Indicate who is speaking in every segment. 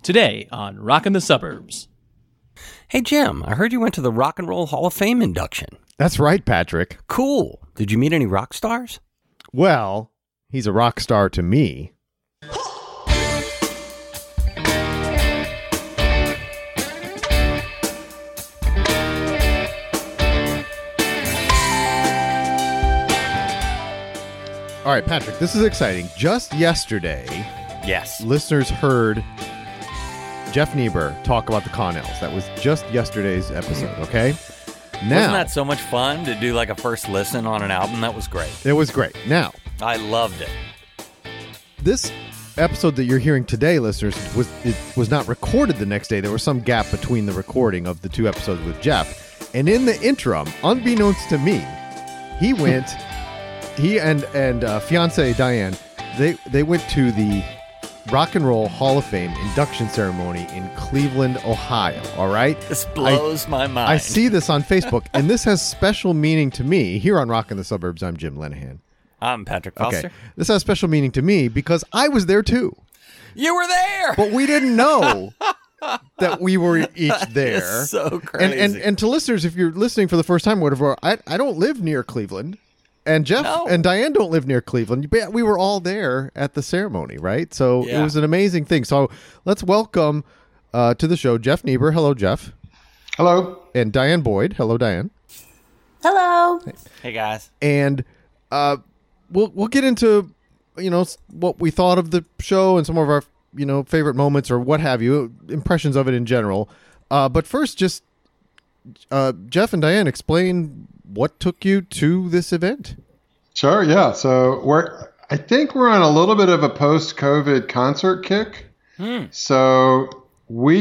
Speaker 1: Today on Rockin' the Suburbs.
Speaker 2: Hey, Jim, I heard you went to the Rock and Roll Hall of Fame induction.
Speaker 3: That's right, Patrick.
Speaker 2: Cool. Did you meet any rock stars?
Speaker 3: Well, he's a rock star to me. All right, Patrick, this is exciting. Just yesterday,
Speaker 2: Yes.
Speaker 3: listeners heard Jeff Niebuhr talk about the Connells. That was just yesterday's episode, okay? Now,
Speaker 2: Wasn't that so much fun to do like a first listen on an album? That was great.
Speaker 3: it was great. Now,
Speaker 2: I loved it.
Speaker 3: this episode that you're hearing today, listeners, was not recorded the next day. There was some gap between the recording of the two episodes with Jeff. And in the interim, unbeknownst to me, he went... He and fiance Diane, they went to the Rock and Roll Hall of Fame induction ceremony in Cleveland, Ohio. All right,
Speaker 2: This blows my mind.
Speaker 3: I see this on Facebook, and this has special meaning to me. Here on Rockin' the Suburbs, I'm Jim Lenahan.
Speaker 2: I'm Patrick Foster.
Speaker 3: Okay, this has special meaning to me because I was there too,
Speaker 2: You were there.
Speaker 3: but we didn't know that we were each there.
Speaker 2: It's so crazy.
Speaker 3: And to listeners, if you're listening for the first time, whatever, I don't live near Cleveland. And Jeff and Diane don't live near Cleveland. But we were all there at the ceremony, right? So It was an amazing thing. So let's welcome to the show Jeff Niebuhr. Hello, Jeff.
Speaker 4: Hello.
Speaker 3: And Diane Boyd. Hello, Diane.
Speaker 5: Hello.
Speaker 2: Hey, guys.
Speaker 3: And we'll get into what we thought of the show and some of our favorite moments or what have you, impressions of it in general. But first, just Jeff and Diane, explain what took you to this event.
Speaker 4: Sure, yeah. So I think we're on a little bit of a post-COVID concert kick. So we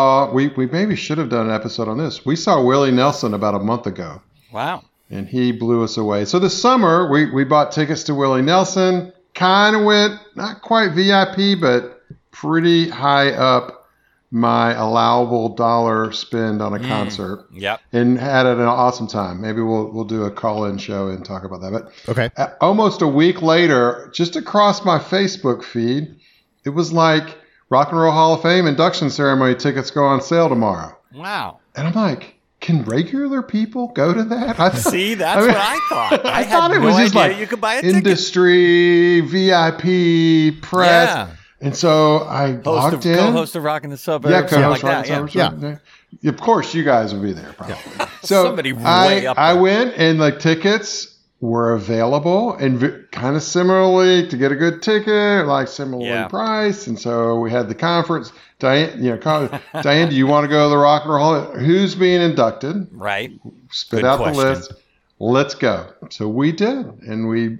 Speaker 4: maybe should have done an episode on this. We saw Willie Nelson about a month ago.
Speaker 2: Wow.
Speaker 4: And he blew us away. So this summer, we bought tickets to Willie Nelson, kind of went, not quite VIP, but pretty high up my allowable dollar spend on a concert.
Speaker 2: Yep.
Speaker 4: And had an awesome time. Maybe we'll do a call-in show and talk about that. But
Speaker 3: Okay.
Speaker 4: Almost a week later, just across my Facebook feed, it was like Rock and Roll Hall of Fame induction ceremony tickets go on sale tomorrow.
Speaker 2: Wow.
Speaker 4: And I'm like, can regular people go to that?
Speaker 2: See, that's what I thought.
Speaker 4: I
Speaker 2: had
Speaker 4: thought it
Speaker 2: no
Speaker 4: was just
Speaker 2: idea
Speaker 4: like
Speaker 2: you could buy a ticket.
Speaker 4: industry, VIP, press.
Speaker 2: Yeah.
Speaker 4: And so I logged in.
Speaker 2: Co-host of Rockin' the Suburbs.
Speaker 4: Yeah, co-host
Speaker 2: like that.
Speaker 4: Rockin'
Speaker 2: Yeah.
Speaker 4: Suburbs. Yeah. Of course, you guys will be there probably. So
Speaker 2: Somebody way up
Speaker 4: I
Speaker 2: there.
Speaker 4: went and the tickets were available and kind of similarly to get a good ticket, like similarly priced. And so we had the conference. Diane, Diane, do you want to go to the Rock and Roll Hall? Who's being inducted?
Speaker 2: Right.
Speaker 4: Spit
Speaker 2: Good
Speaker 4: out
Speaker 2: question.
Speaker 4: the list. Let's go. So we did, and we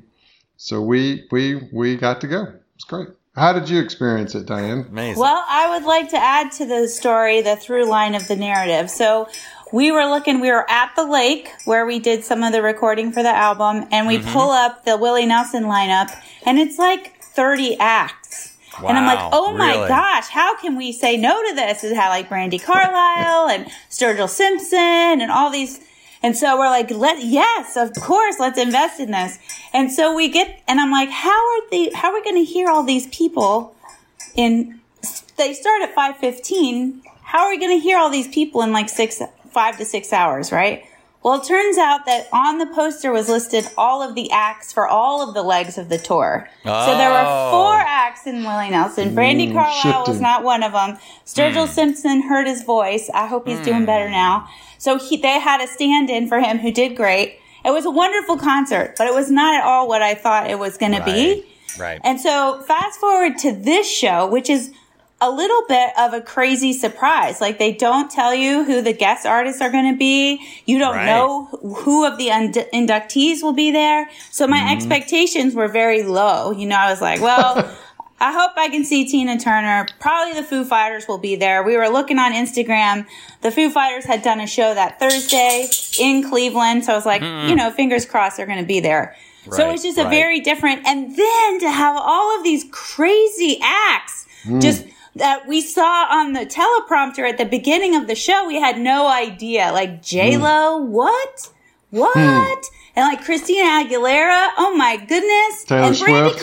Speaker 4: got to go. It's great. How did you experience it, Diane?
Speaker 2: Amazing.
Speaker 5: Well, I would like to add to the story the through line of the narrative. So we were at the lake where we did some of the recording for the album, and we pull up the Willie Nelson lineup, and it's like 30 acts.
Speaker 2: Wow,
Speaker 5: and I'm like, oh my
Speaker 2: really?
Speaker 5: gosh, how can we say no to this? It had like Brandi Carlile and Sturgill Simpson and all these. And so we're like, yes, of course, let's invest in this. And so and I'm like, how are we going to hear all these people they start at 5:15. How are we going to hear all these people in like 5 to 6 hours, right? Well, it turns out that on the poster was listed all of the acts for all of the legs of the tour.
Speaker 2: Oh.
Speaker 5: So there were 4 acts in Willie Nelson. Brandi Carlile was not one of them. Sturgill Simpson hurt his voice. I hope he's doing better now. So they had a stand-in for him who did great. It was a wonderful concert, but it was not at all what I thought it was going to be.
Speaker 2: Right.
Speaker 5: And so fast forward to this show, which is a little bit of a crazy surprise. Like, they don't tell you who the guest artists are going to be. You don't know who of the inductees will be there. So my expectations were very low. I was like, well, I hope I can see Tina Turner. Probably the Foo Fighters will be there. We were looking on Instagram. The Foo Fighters had done a show that Thursday in Cleveland. So I was like, fingers crossed they're going to be there. So it's just a very different. And then to have all of these crazy acts just that we saw on the teleprompter at the beginning of the show, we had no idea. Like J-Lo, what? And like Christina Aguilera, oh my goodness.
Speaker 4: Taylor
Speaker 5: and Brandi
Speaker 4: Swift.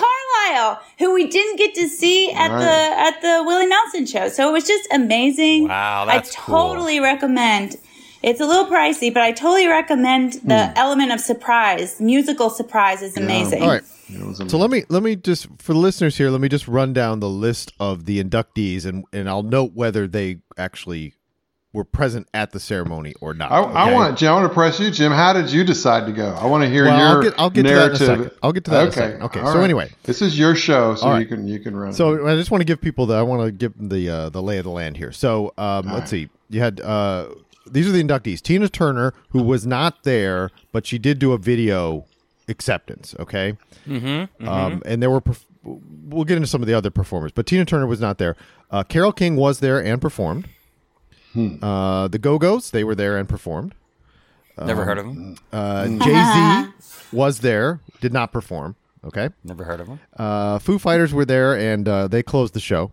Speaker 5: Ohio, who we didn't get to see at the Willie Nelson show. So it was just amazing.
Speaker 2: Wow, that's
Speaker 5: I totally recommend. It's a little pricey, but I totally recommend the element of surprise. Musical surprise is amazing.
Speaker 3: All right. So let me just, for the listeners here, let me just run down the list of the inductees, and I'll note whether they actually were present at the ceremony or not.
Speaker 4: I want to press you, Jim. How did you decide to go? I want to hear your
Speaker 3: I'll get
Speaker 4: narrative.
Speaker 3: to that in a second. I'll get to that in a second. Okay.
Speaker 4: All
Speaker 3: So
Speaker 4: right.
Speaker 3: anyway,
Speaker 4: this is your show, so you can run.
Speaker 3: So I just want to give people I want to give them the lay of the land here. So let's see. You had these are the inductees. Tina Turner, who was not there, but she did do a video acceptance. Okay. And there were. We'll get into some of the other performers, but Tina Turner was not there. Carole King was there and performed. The Go-Go's, they were there and performed.
Speaker 2: Never heard of them.
Speaker 3: Jay-Z was there, did not perform. Okay.
Speaker 2: Never heard of them.
Speaker 3: Foo Fighters were there, and they closed the show.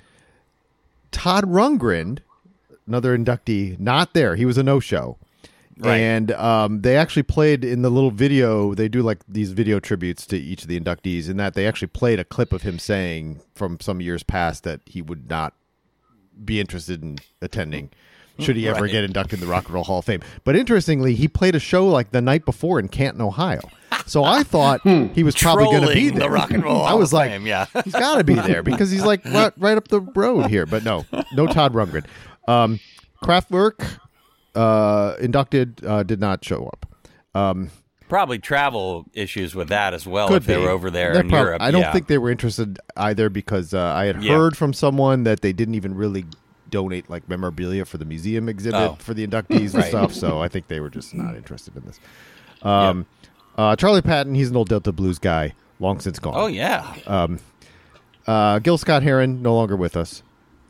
Speaker 3: Todd Rundgren, another inductee, not there. He was a no-show. Right. And they actually played in the little video. They do like these video tributes to each of the inductees, in that they actually played a clip of him saying from some years past that he would not be interested in attending should he ever get inducted in the Rock and Roll Hall of Fame. But interestingly, he played a show like the night before in Canton, Ohio. So I thought he was probably going to be there.
Speaker 2: The Rock and Roll Hall
Speaker 3: I was like,
Speaker 2: Fame, yeah.
Speaker 3: He's got to be there because he's like right up the road here. But no Todd Rundgren. Kraftwerk inducted did not show up.
Speaker 2: Probably travel issues with that as well.
Speaker 3: Could
Speaker 2: if they
Speaker 3: be.
Speaker 2: were over there in Europe.
Speaker 3: I don't think they were interested either, because I had heard from someone that they didn't even really donate like memorabilia for the museum exhibit for the inductees and stuff. So I think they were just not interested in this. Charlie Patton, he's an old Delta Blues guy, long since gone.
Speaker 2: Oh yeah.
Speaker 3: Gil Scott-Heron, no longer with us.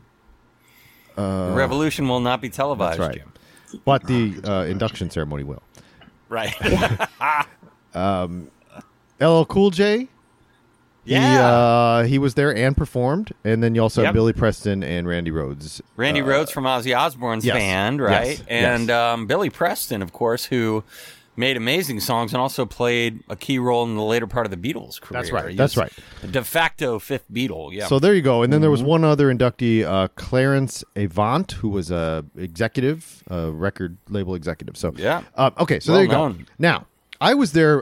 Speaker 2: The revolution will not be televised,
Speaker 3: That's right.
Speaker 2: Jim.
Speaker 3: But the induction ceremony will.
Speaker 2: Right.
Speaker 3: LL Cool J. He was there and performed, and then you also have Billy Preston and Randy Rhoads.
Speaker 2: Randy Rhoads from Ozzy Osbourne's band, right? And Billy Preston, of course, who made amazing songs and also played a key role in the later part of the Beatles' career.
Speaker 3: That's right.
Speaker 2: He
Speaker 3: That's
Speaker 2: was
Speaker 3: right.
Speaker 2: a de facto fifth Beatle. Yeah.
Speaker 3: So there you go. And then there was one other inductee, Clarence Avant, who was a executive, record label executive. So okay. So there you go. Now I was there.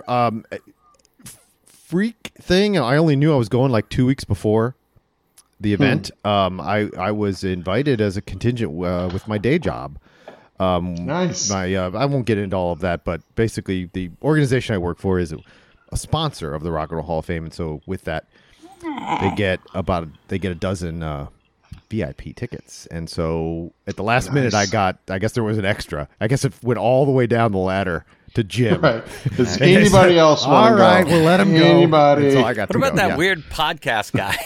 Speaker 3: Freak thing. I only knew I was going like 2 weeks before the event. I was invited as a contingent with my day job.
Speaker 4: Nice.
Speaker 3: I won't get into all of that, but basically the organization I work for is a sponsor of the Rock and Roll Hall of Fame, and so with that, they get a dozen VIP tickets. And so at the last minute, I guess there was an extra. I guess it went all the way down the ladder to Jim.
Speaker 4: Right. Does anybody else want to go?
Speaker 3: All right, we'll let him go.
Speaker 4: Anybody?
Speaker 3: So I got
Speaker 2: what about that weird podcast guy?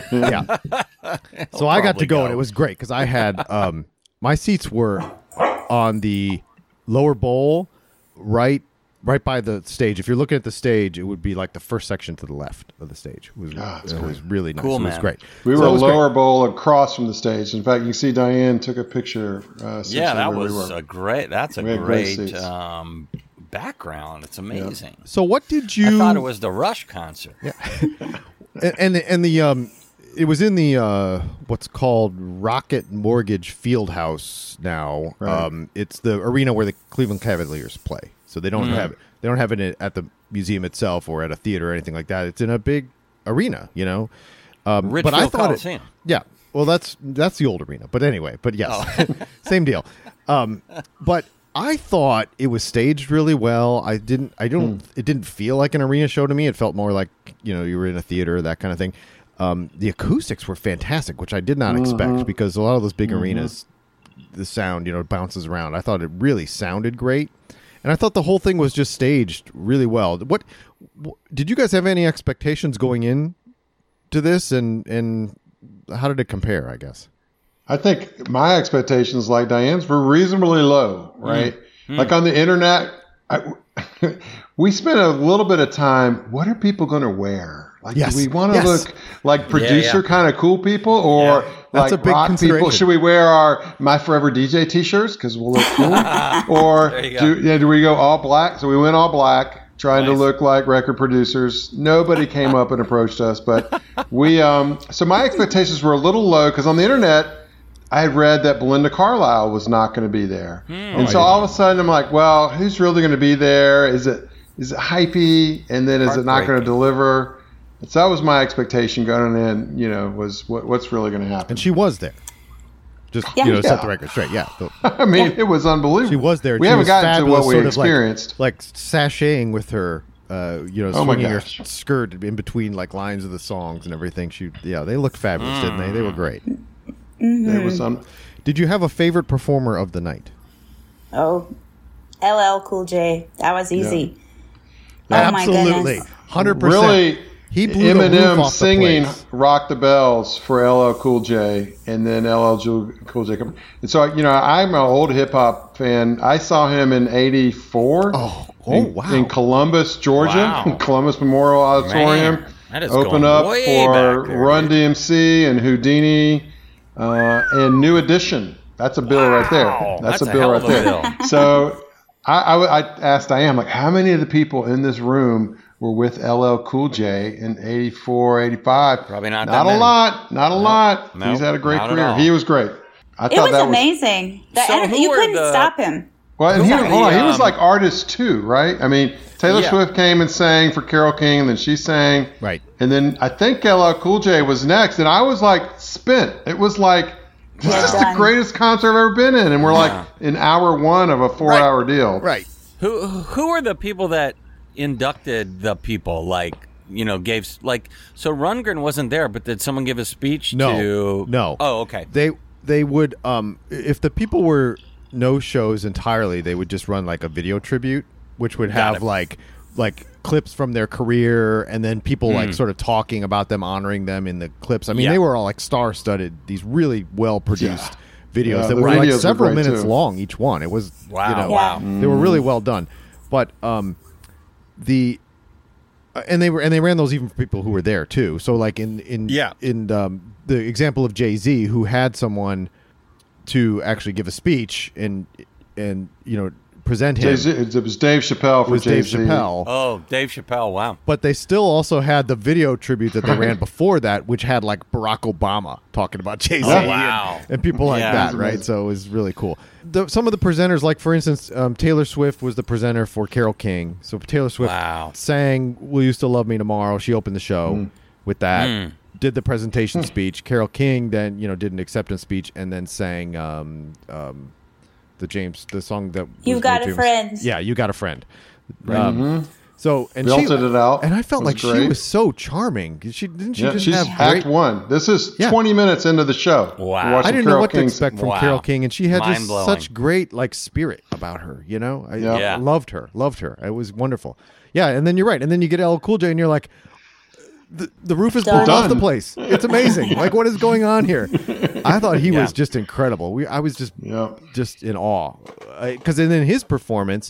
Speaker 3: So I got to go, and it was great because I had my seats were on the lower bowl, right by the stage. If you're looking at the stage, it would be like the first section to the left of the stage. It was really nice.
Speaker 2: Cool,
Speaker 3: it was
Speaker 2: man.
Speaker 3: great.
Speaker 4: We were lower bowl across from the stage. In fact, you can see Diane took a picture.
Speaker 2: That was a great. That's a great background. It's amazing.
Speaker 3: So what did you?
Speaker 2: I thought it was the Rush concert.
Speaker 3: Yeah, and the it was in the what's called Rocket Mortgage Fieldhouse now.
Speaker 4: Right.
Speaker 3: It's the arena where the Cleveland Cavaliers play. So they don't have it at the museum itself or at a theater or anything like that. It's in a big arena, you know.
Speaker 2: Richfield
Speaker 3: but I thought
Speaker 2: Coliseum.
Speaker 3: Well, that's the old arena. But anyway, yes, same deal. But I thought it was staged really well. It didn't feel like an arena show to me. It felt more like, you were in a theater, that kind of thing. The acoustics were fantastic, which I did not expect, because a lot of those big arenas, the sound, bounces around. I thought it really sounded great. And I thought the whole thing was just staged really well. What did you guys have any expectations going in to this, and how did it compare, I guess?
Speaker 4: I think my expectations, like Diane's, were reasonably low, right? Like on the internet, we spent a little bit of time. What are people going to wear? Like, do we want to look like producer kind of cool people, or like rock people? Should we wear our My Forever DJ T-shirts because we'll look cool? Or do we go all black? So we went all black. trying to look like record producers. Nobody came up and approached us, but we. So my expectations were a little low because on the internet, I had read that Belinda Carlisle was not going to be there, and so all of a sudden I'm like, well, who's really going to be there? Is it hypey, and then is it not going to deliver? So that was my expectation going in. Was what's really going to happen?
Speaker 3: And she was there. Just set the record straight. Yeah,
Speaker 4: I mean, it was unbelievable.
Speaker 3: She was there.
Speaker 4: We haven't gotten to what we experienced,
Speaker 3: like sashaying with her, swinging her skirt in between like lines of the songs and everything. They looked fabulous, didn't they? They were great.
Speaker 4: It was.
Speaker 3: Did you have a favorite performer of the night?
Speaker 5: Oh, LL Cool J. That was easy.
Speaker 3: Yeah.
Speaker 5: Oh
Speaker 3: Absolutely, 100%.
Speaker 4: Really.
Speaker 3: He blew the roof
Speaker 4: Eminem
Speaker 3: off
Speaker 4: singing
Speaker 3: the place.
Speaker 4: "Rock the Bells" for LL Cool J, and then LL Cool J. And so, I'm an old hip hop fan. I saw him in '84.
Speaker 3: Wow!
Speaker 4: In Columbus, Georgia, Columbus Memorial Auditorium.
Speaker 2: Man, that is
Speaker 4: open
Speaker 2: going
Speaker 4: up
Speaker 2: way
Speaker 4: for
Speaker 2: back there,
Speaker 4: Run DMC and Houdini and New Edition. That's a bill right there. That's a bill right there. So I asked Diane, like, how many of the people in this room were with LL Cool J in 84, 85.
Speaker 2: Probably not
Speaker 4: a lot. Not a lot.
Speaker 2: Nope,
Speaker 4: He's had a great
Speaker 2: not
Speaker 4: career.
Speaker 2: at all.
Speaker 4: He was great. I
Speaker 5: It
Speaker 4: thought
Speaker 5: was
Speaker 4: that
Speaker 5: amazing.
Speaker 2: who
Speaker 5: You
Speaker 2: were
Speaker 5: couldn't
Speaker 2: the-
Speaker 5: stop him.
Speaker 4: Well, and
Speaker 2: Who were
Speaker 4: he
Speaker 2: the,
Speaker 4: was like artist too, right? I mean, Taylor
Speaker 2: Yeah.
Speaker 4: Swift came and sang for Carole King, and then she sang.
Speaker 3: Right.
Speaker 4: And then I think LL Cool J was next, and I was like spent. It was like, this is the
Speaker 5: done.
Speaker 4: greatest concert I've ever been in, and we're like in hour one of a 4-hour deal.
Speaker 3: Right.
Speaker 2: Who are the people that inducted the people? Like, gave so Rundgren wasn't there, but did someone give a speech to?
Speaker 3: No.
Speaker 2: Oh, okay.
Speaker 3: They would if the people were no shows entirely, they would just run like a video tribute, which would have like clips from their career, and then people like sort of talking about them, honoring them in the clips. I mean, they were all like star-studded. These really well-produced videos that were like several minutes long each one. It was
Speaker 2: Wow.
Speaker 3: They were really well done, but they ran those even for people who were there too. So like in the example of Jay-Z, who had someone to actually give a speech and present him.
Speaker 4: It was Dave Chappelle for Jay-Z.
Speaker 3: Dave Chappelle.
Speaker 2: Oh, Dave Chappelle. Wow.
Speaker 3: But they still also had the video tribute that they ran before that, which had like Barack Obama talking about Jay-Z
Speaker 2: wow.
Speaker 3: and people like that, right? So it was really cool. Some of the presenters, like for instance, Taylor Swift was the presenter for Carole King. So Taylor Swift sang "Will You Still Love Me Tomorrow?" She opened the show with that. Did the presentation speech. Carole King then did an acceptance speech and then sang the song that
Speaker 5: You've Got a Friend.
Speaker 3: Yeah, You Got a Friend. So and
Speaker 4: belted it out,
Speaker 3: and I felt like
Speaker 4: great.
Speaker 3: she was so charming. She didn't
Speaker 4: she's
Speaker 3: have
Speaker 4: Act One. This is 20 minutes into the show.
Speaker 2: Wow.
Speaker 3: I didn't know what to expect from
Speaker 2: Wow.
Speaker 3: Carole King, and she had just
Speaker 2: Mind-blowing.
Speaker 3: such great spirit about her. I loved her. It was wonderful. Yeah, and then you're right, and then you get LL Cool J, and you're like, the roof is blown off the place. It's amazing. Like, what is going on here? I thought he was just incredible. I was just in awe because then his performance.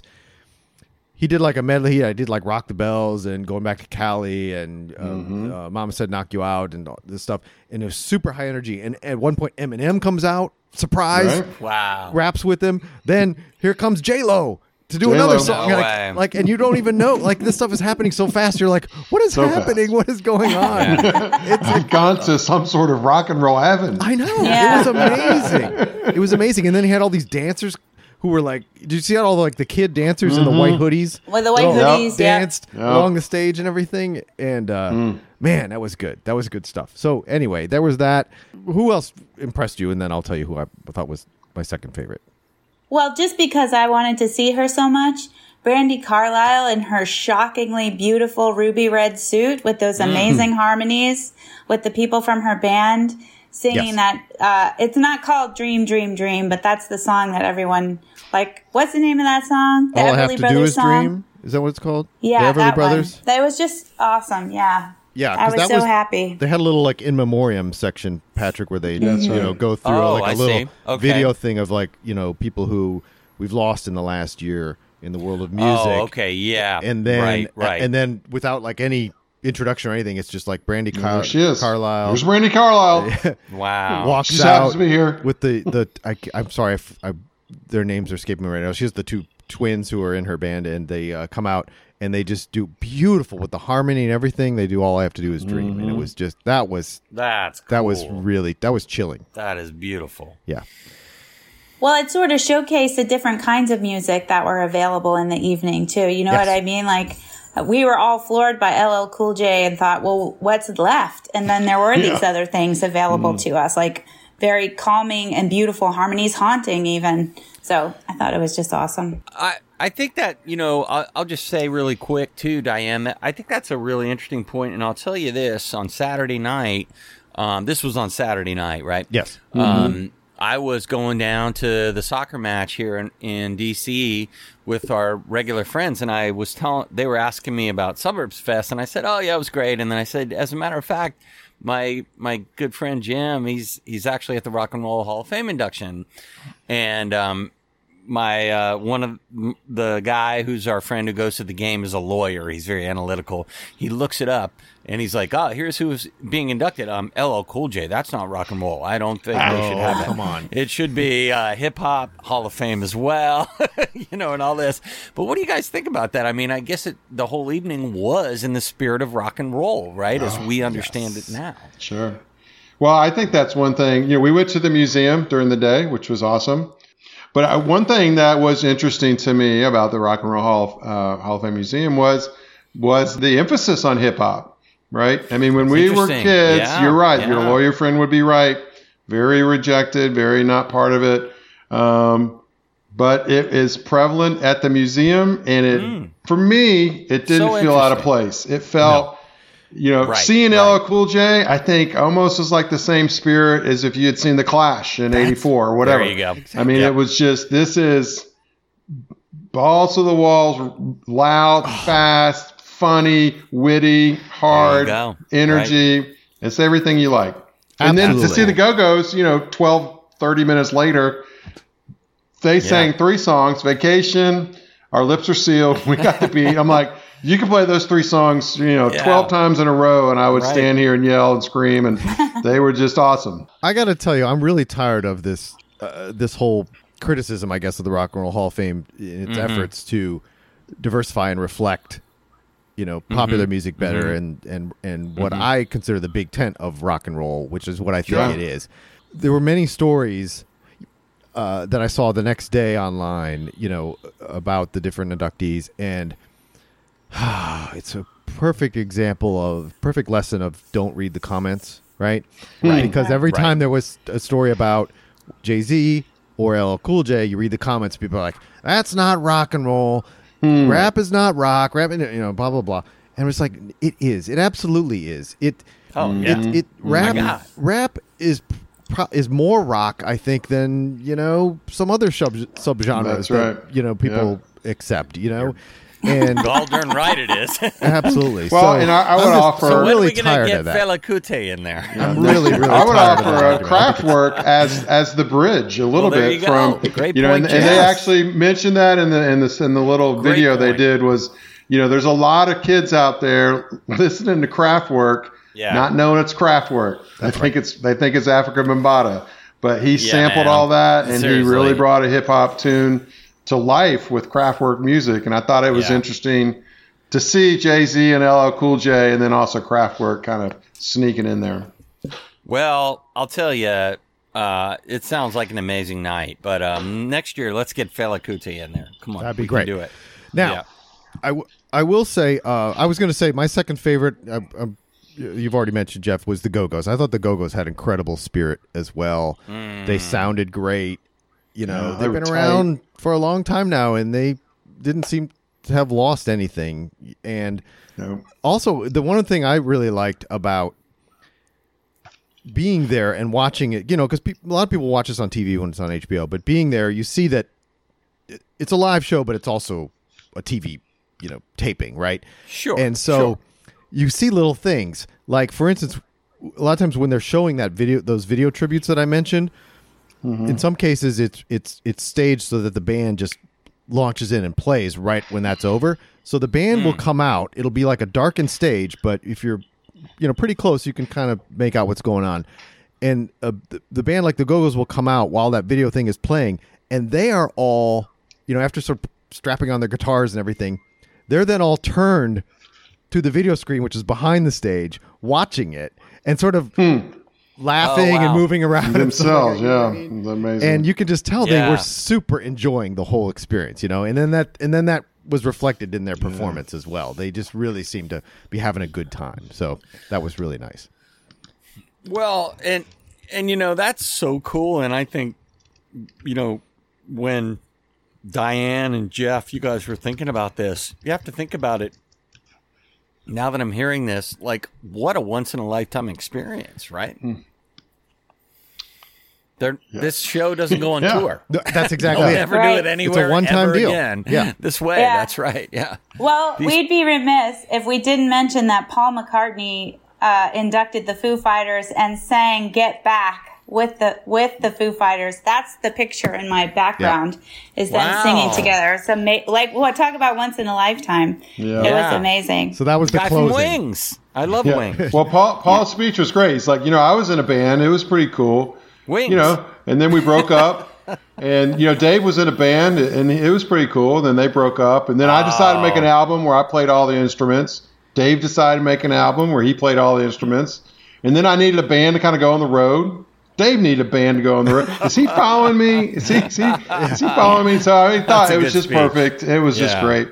Speaker 3: He did like a medley. I did like Rock the Bells and Going Back to Cali and Mama Said Knock You Out and all this stuff. And it was super high energy. And at one point, Eminem comes out, surprise,
Speaker 2: Wow.
Speaker 3: raps with him. Then here comes J-Lo to do another song.
Speaker 2: No
Speaker 3: and you don't even know. Like, this stuff is happening so fast. You're like, what is happening? What is going on?
Speaker 4: It's gone to some sort of rock and roll heaven.
Speaker 3: I know.
Speaker 5: Yeah.
Speaker 3: It was amazing. It was amazing. And then he had all these dancers who were like, did you see all the kid dancers in the white hoodies?
Speaker 5: With the white hoodies,
Speaker 3: danced along the stage and everything. And man, that was good. That was good stuff. So anyway, there was that. Who else impressed you? And then I'll tell you who I thought was my second favorite.
Speaker 5: Well, just because I wanted to see her so much, Brandi Carlile in her shockingly beautiful ruby red suit with those amazing harmonies with the people from her band singing that. It's not called Dream, Dream, Dream, but that's the song that everyone, what's the name of that song? The
Speaker 3: All I
Speaker 5: Everly
Speaker 3: Have to
Speaker 5: Brothers
Speaker 3: Do Is
Speaker 5: song?
Speaker 3: Dream? Is that what it's called?
Speaker 5: Yeah,
Speaker 3: the Everly
Speaker 5: that
Speaker 3: Brothers?
Speaker 5: one. That was just awesome, yeah.
Speaker 3: Yeah,
Speaker 5: I was so happy.
Speaker 3: They had a little in memoriam section, Patrick, where they go through
Speaker 2: I
Speaker 3: little
Speaker 2: see. Okay.
Speaker 3: video thing of people who we've lost in the last year in the world of music.
Speaker 2: Oh, okay, yeah.
Speaker 3: And then
Speaker 2: right.
Speaker 3: and then without any introduction or anything, it's just Brandi
Speaker 4: She is.
Speaker 3: Carlile.
Speaker 4: There's Brandi Carlile.
Speaker 2: Wow.
Speaker 3: Walks
Speaker 4: She just
Speaker 3: out
Speaker 4: happens to be here.
Speaker 3: with I'm sorry if their names are escaping me right now. She has the two twins who are in her band, and they come out and they just do beautiful with the harmony and everything. They do All I Have to Do Is Dream, and it was just that was chilling.
Speaker 2: That is beautiful.
Speaker 3: Yeah.
Speaker 5: Well, it sort of showcased the different kinds of music that were available in the evening too. You know what I mean? Like, we were all floored by LL Cool J and thought, well, what's left? And then there were these other things available to us, like very calming and beautiful harmonies, haunting even. So I thought it was just awesome.
Speaker 2: I think that, I'll just say really quick too, Diane, I think that's a really interesting point. And I'll tell you this, on Saturday night, this was on Saturday night, right?
Speaker 3: Yes.
Speaker 2: I was going down to the soccer match here in D.C. with our regular friends, and they were asking me about Suburbs Fest, and I said, oh, yeah, it was great. And then I said, as a matter of fact, my good friend Jim, he's actually at the Rock and Roll Hall of Fame induction, and my one of the guy who's our friend who goes to the game is a lawyer. He's very analytical. He looks it up and he's like, "Oh, here's who's being inducted. LL Cool J. That's not rock and roll. I don't think they should have it.
Speaker 3: Come on,
Speaker 2: it should be hip hop Hall of Fame as well, and all this." But what do you guys think about that? I mean, I guess the whole evening was in the spirit of rock and roll, right, as we understand it now.
Speaker 4: Sure. Well, I think that's one thing. We went to the museum during the day, which was awesome. But one thing that was interesting to me about the Rock and Roll Hall of Fame Museum was the emphasis on hip hop, right? I mean, when we were kids, you're right. Yeah. Your lawyer friend would be right. Very rejected, very not part of it. But it is prevalent at the museum, and for me, it didn't feel out of place. It felt... seeing LL Cool J, I think almost was like the same spirit as if you had seen The Clash in '84 or whatever.
Speaker 2: There you go.
Speaker 4: I mean, it was just, this is balls to the walls, loud, fast, funny, witty, hard, energy. Right. It's everything you like. And then to see the Go-Go's, 30 minutes later, they sang 3 songs, Vacation, Our Lips Are Sealed, We Got the Beat. I'm like, you could play those 3 songs, 12 times in a row, and I would stand here and yell and scream, and they were just awesome.
Speaker 3: I got to tell you, I'm really tired of this whole criticism, I guess, of the Rock and Roll Hall of Fame in its efforts to diversify and reflect, popular music better and what I consider the big tent of rock and roll, which is what I think it is. There were many stories that I saw the next day online, about the different inductees, and it's a perfect lesson of don't read the comments, right? Because every time there was a story about Jay-Z or LL Cool J, you read the comments, people are like, that's not rock and roll. Rap is not rock. Rap, blah, blah, blah. And it's like, it is. It absolutely is. Rap is more rock, I think, than, some other subgenres that people accept, And
Speaker 2: all darn right it is.
Speaker 3: Absolutely.
Speaker 4: Well, and I would offer.
Speaker 2: So
Speaker 3: really
Speaker 2: when are we going to get Fela Kuti in there?
Speaker 3: I'm really
Speaker 4: I would offer Kraftwerk as the bridge a little bit from.
Speaker 2: Great point,
Speaker 4: and they actually mentioned that in the little video they did was, there's a lot of kids out there listening to Kraftwerk, not knowing it's Kraftwerk. They think it's Afrika Bambaataa, but he sampled all that, and he really brought a hip hop tune to life with Kraftwerk music, and I thought it was interesting to see Jay-Z and LL Cool J, and then also Kraftwerk kind of sneaking in there.
Speaker 2: Well, I'll tell you, it sounds like an amazing night, but next year let's get Fela Kuti in there. Come on,
Speaker 3: that'd be great.
Speaker 2: Do it
Speaker 3: now. I will say, I was going to say my second favorite. You've already mentioned, Jeff, was the Go-Go's. I thought the Go-Go's had incredible spirit as well. They sounded great. They've been around for a long time now, and they didn't seem to have lost anything. And also, the one thing I really liked about being there and watching it, because a lot of people watch this on TV when it's on HBO, but being there, you see that it's a live show, but it's also a TV, taping, right?
Speaker 2: Sure.
Speaker 3: And so you see little things. Like, for instance, a lot of times when they're showing those video tributes that I mentioned, in some cases, it's staged so that the band just launches in and plays right when that's over. So the band will come out. It'll be like a darkened stage, but if you're pretty close, you can kind of make out what's going on. And the band, like the Go-Go's, will come out while that video thing is playing, and they are all, after sort of strapping on their guitars and everything, they're then all turned to the video screen, which is behind the stage, watching it and sort of laughing and moving around
Speaker 4: themselves. Yeah, it's amazing.
Speaker 3: And you can just tell they were super enjoying the whole experience, and then that was reflected in their performance as well. They just really seemed to be having a good time. So that was really nice.
Speaker 2: Well, and that's so cool. And I think, when Diane and Jeff, you guys were thinking about this, you have to think about it. Now that I'm hearing this, like, what a once in a lifetime experience, right? This show doesn't go on tour.
Speaker 3: That's exactly
Speaker 2: They'll never do it anywhere.
Speaker 3: It's a one-time deal.
Speaker 2: Again.
Speaker 3: Yeah.
Speaker 2: This way. Yeah. That's right. Yeah.
Speaker 5: Well, we'd be remiss if we didn't mention that Paul McCartney inducted the Foo Fighters and sang "Get Back" with the Foo Fighters. That's the picture in my background. Is them singing together. It's talk about once in a lifetime. Yeah. It was amazing.
Speaker 3: So that was the
Speaker 2: guy
Speaker 3: closing.
Speaker 2: From Wings. I love Wings.
Speaker 4: Well, Paul's speech was great. He's like, I was in a band. It was pretty cool.
Speaker 2: Wings.
Speaker 4: And then we broke up. And, Dave was in a band, and it was pretty cool. Then they broke up. And then I decided to make an album where I played all the instruments. Dave decided to make an album where he played all the instruments. And then I needed a band to kind of go on the road. Dave needed a band to go on the road. Is he following me? Is he following me? So I thought it was just perfect. It was just great.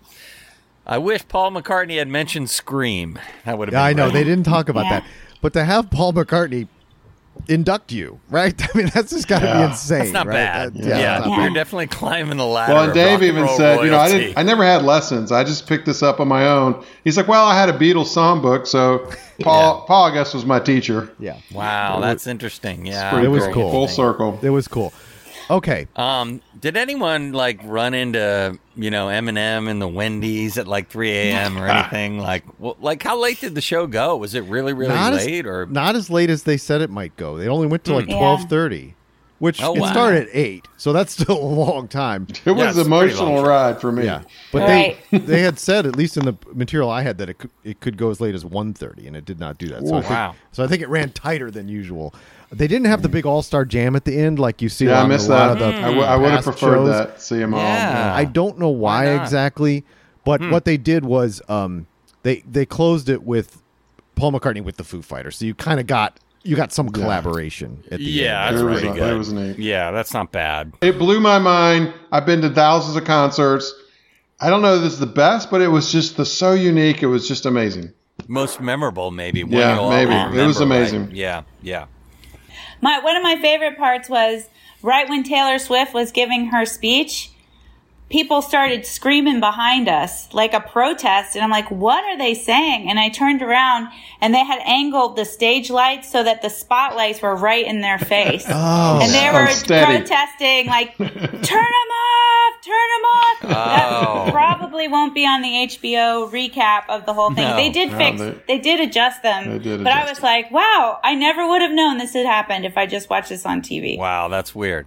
Speaker 2: I wish Paul McCartney had mentioned Scream. That would have been
Speaker 3: I know.
Speaker 2: great.
Speaker 3: They didn't talk about that. But to have Paul McCartney induct you, right? I mean, that's just got to be insane.
Speaker 2: That's not bad. You're definitely climbing the ladder.
Speaker 4: Well, and Dave even said, I never had lessons. I just picked this up on my own. He's like, well, I had a Beatles songbook, so Paul, I guess, was my teacher.
Speaker 3: Yeah.
Speaker 2: Wow, that's interesting. Yeah,
Speaker 3: it was cool.
Speaker 4: Full circle.
Speaker 3: It was cool. Okay.
Speaker 2: Did anyone run into Eminem in the Wendy's at 3 a.m. or anything? How late did the show go? Was it really late or
Speaker 3: not as late as they said it might go? They only went to 12:30, which it started at 8, so that's still a long time.
Speaker 4: It was an emotional ride for me.
Speaker 3: Yeah, but they had said, at least in the material I had, that it could go as late as 1:30, and it did not do that. So I think it ran tighter than usual. They didn't have the big all-star jam at the end like you see on a lot of the
Speaker 4: I would have preferred
Speaker 3: shows.
Speaker 4: that. See them all.
Speaker 2: Yeah.
Speaker 3: I don't know why exactly, but what they did was they closed it with Paul McCartney with the Foo Fighters. So you kind of got some collaboration at the end.
Speaker 2: That's pretty good.
Speaker 4: That was neat.
Speaker 2: Yeah, that's not bad.
Speaker 4: It blew my mind. I've been to thousands of concerts. I don't know if this is the best, but it was just so unique. It was just amazing.
Speaker 2: Most memorable, maybe.
Speaker 4: Maybe. It was amazing.
Speaker 2: Right? Yeah.
Speaker 5: One of my favorite parts was right when Taylor Swift was giving her speech, people started screaming behind us like a protest. And I'm like, what are they saying? And I turned around and they had angled the stage lights so that the spotlights were right in their face. And they were protesting turn them off, turn them off. That probably won't be on the HBO recap of the whole thing.
Speaker 2: No.
Speaker 5: They did adjust them. But I was like, wow, I never would have known this had happened if I just watched this on TV.
Speaker 2: Wow, that's weird.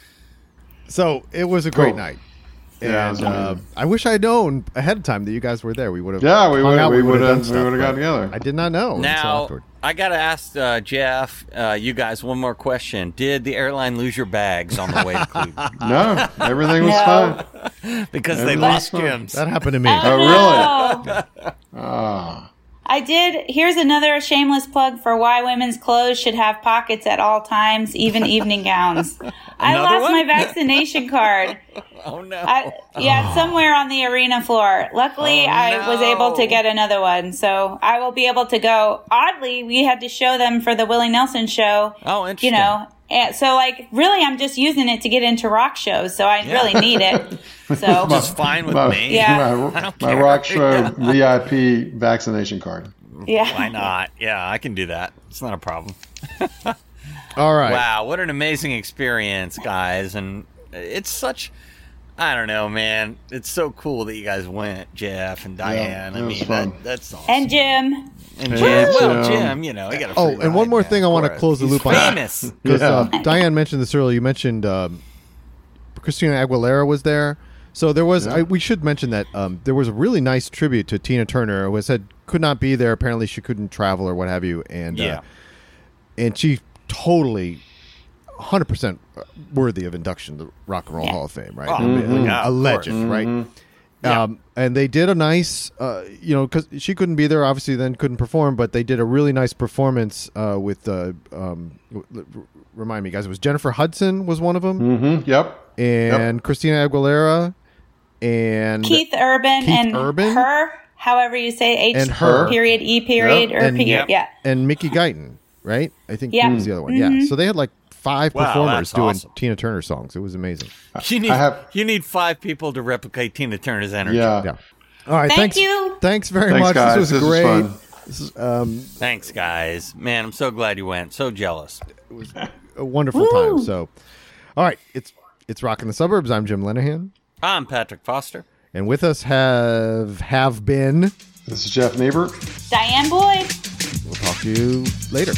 Speaker 3: So it was a great night. And I wish I'd known ahead of time that you guys were there. We would have.
Speaker 4: Yeah, we would have got together.
Speaker 3: I did not know.
Speaker 2: Now I got to ask Jeff, you guys, one more question. Did the airline lose your bags on the way to Cleveland?
Speaker 4: No, everything was fine.
Speaker 2: Because they lost Jim's.
Speaker 3: That happened to me.
Speaker 4: Oh, really?
Speaker 5: I did. Here's another shameless plug for why women's clothes should have pockets at all times, even evening gowns. I lost my vaccination card.
Speaker 2: Oh, no.
Speaker 5: It's somewhere on the arena floor. Luckily, I was able to get another one, so I will be able to go. Oddly, we had to show them for the Willie Nelson show.
Speaker 2: Oh, interesting.
Speaker 5: And so, really, I'm just using it to get into rock shows, so I really need it. So
Speaker 2: just fine with me.
Speaker 5: Yeah.
Speaker 2: I don't
Speaker 4: my
Speaker 2: care.
Speaker 4: rock show VIP vaccination card.
Speaker 5: Yeah.
Speaker 2: Why not? Yeah, I can do that. It's not a problem.
Speaker 3: All right.
Speaker 2: Wow, what an amazing experience, guys. And it's such, I don't know, man. It's so cool that you guys went, Jeff and Diane. That's awesome.
Speaker 5: And Jim.
Speaker 2: And Jim. Well, Jim, he got a free
Speaker 3: and one more thing I want to close the loop on.
Speaker 2: Famous.
Speaker 3: Because Diane mentioned this earlier. You mentioned Christina Aguilera was there. So there was, we should mention that there was a really nice tribute to Tina Turner, who said could not be there. Apparently she couldn't travel or what have you. And and she totally 100% worthy of induction to the Rock and Roll Hall of Fame, right?
Speaker 2: Oh,
Speaker 3: a legend, right? And they did a nice, because she couldn't be there, obviously, then couldn't perform, but they did a really nice performance with, remind me, guys, it was Jennifer Hudson was one of them.
Speaker 4: Mm-hmm. Yep.
Speaker 3: And Christina Aguilera and
Speaker 5: Keith Urban and her, however you say H
Speaker 3: and her.
Speaker 5: Period, E period, or
Speaker 3: and,
Speaker 5: period. Yeah.
Speaker 3: And Mickey Guyton, right? I think he was the other one. Mm-hmm. Yeah. So they had like 5 performers doing
Speaker 2: awesome.
Speaker 3: Tina Turner songs. It was amazing.
Speaker 2: You need 5 people to replicate Tina Turner's energy.
Speaker 3: Yeah. All right.
Speaker 5: Thank you.
Speaker 3: Thanks very much.
Speaker 4: Guys.
Speaker 3: This was great.
Speaker 4: This is
Speaker 2: Thanks, guys. Man, I'm so glad you went. So jealous.
Speaker 3: It was a wonderful time. So, all right. It's Rockin' the Suburbs. I'm Jim Lenahan.
Speaker 2: I'm Patrick Foster.
Speaker 3: And with us have been...
Speaker 4: This is Jeff Neighbor.
Speaker 5: Diane Boyd.
Speaker 3: We'll talk to you later.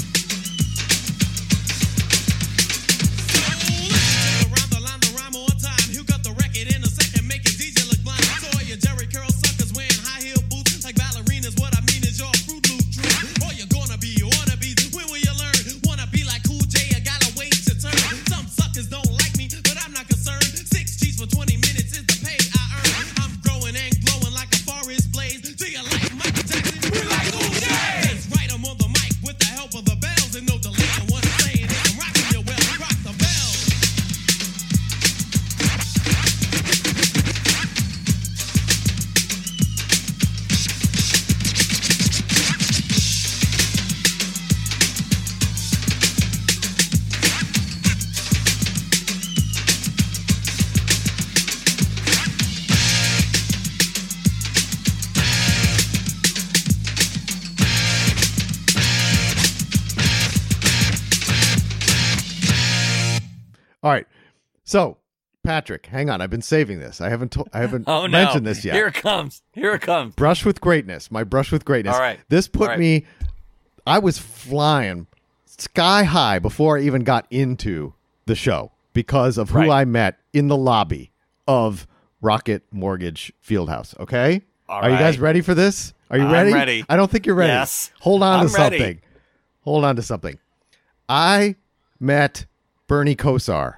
Speaker 3: All right. So, Patrick, hang on. I've been saving this. I haven't mentioned this yet.
Speaker 2: Here it comes.
Speaker 3: Brush with greatness. My brush with greatness.
Speaker 2: All right.
Speaker 3: This put me, I was flying sky high before I even got into the show because of who I met in the lobby of Rocket Mortgage Fieldhouse. Okay? Are you guys ready for this? Are you ready?
Speaker 2: I'm ready.
Speaker 3: I don't think you're ready.
Speaker 2: Yes.
Speaker 3: Hold on
Speaker 2: I'm
Speaker 3: to something.
Speaker 2: ready.
Speaker 3: Hold on to something. I met Bernie Kosar.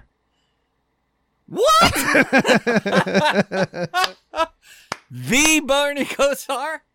Speaker 2: What? The Bernie Kosar?